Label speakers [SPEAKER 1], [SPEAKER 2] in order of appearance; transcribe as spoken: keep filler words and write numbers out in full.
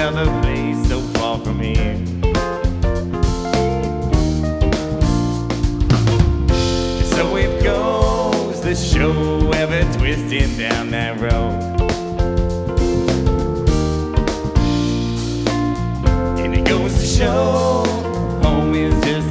[SPEAKER 1] another place so far from here. So it goes, the show ever twisting down that road. And it goes to show home is just